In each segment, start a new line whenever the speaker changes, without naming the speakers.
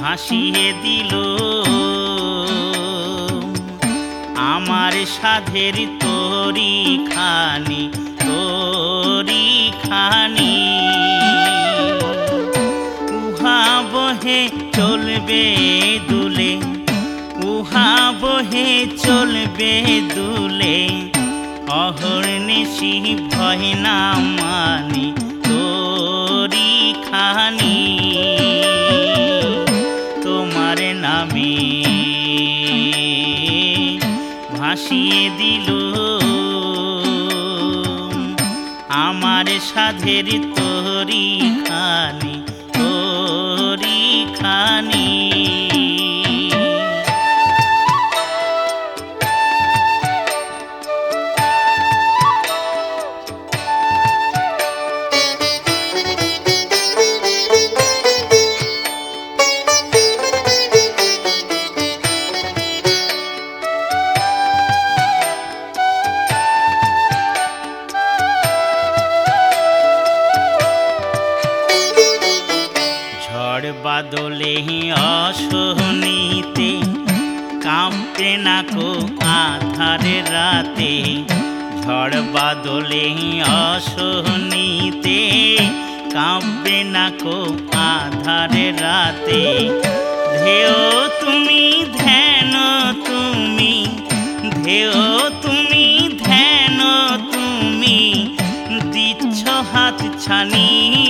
ভাসিয়ে দিল আমার সাধের তরি খানি উহা বহে চলবে দুলে, উহা বহে চলবে দুলে, অহর্নিশি ভয় না মানি তরি খানি তোমার নামে ভাসিয়ে দিল আমার সাধের তরি খানি বাদলে অসহনীতে কাঁপতে নাকো আধারে রাতে, ঝড় বাদলে অসহনীতে কাঁপবে নাকো আধারে রাতে। ধেয় তুমি ধ্যান তুমি, ধেয় তুমি ধ্যান তুমি, দিচ্ছ হাত ছানি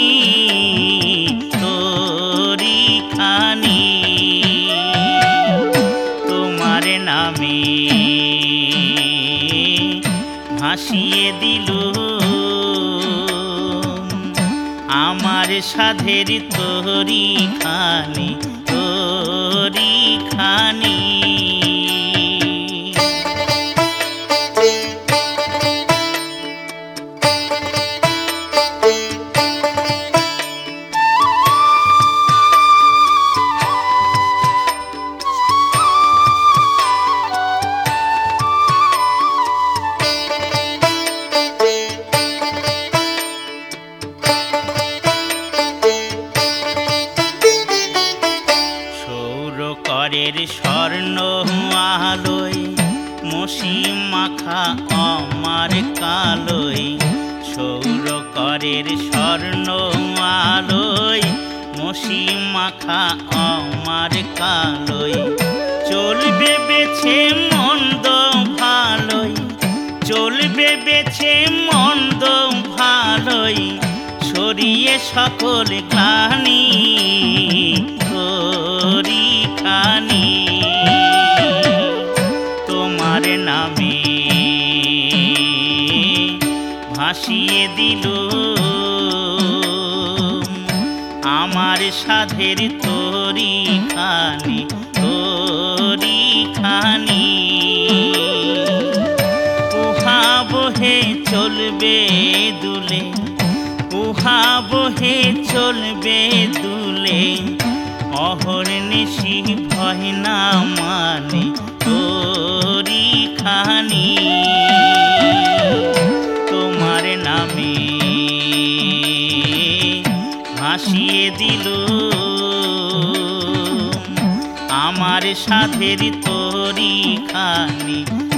তোমার নামে ভাসিয়ে দিল আমার সাধের তরি খানি করের স্বর্ণ আলোয় মসি মাখা আমার কালোয়, সৌর করের স্বর্ণ আলোয় মসি মাখা আমার কালোয়। চলবে বেছে মন্দ ভালোই, চলবে বেছে মন্দ ভালোই, সরিয়ে সকল গ্লানি তরি খানি তোমার নামে ভাসিয়ে দিল আমার সাধের তরি খানি উহা বহে চলবে দুলে, উহা বহে চলবে দুলে, অহর্নিশি ভয় না মানে তরি খানি তোমার নামে ভাসিয়ে দিল আমার সাধের তরি খানি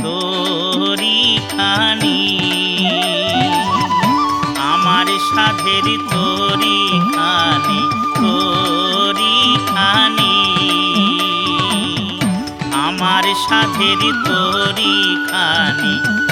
আমার সাধের তরি খানি আমার সাধের তরি খানি।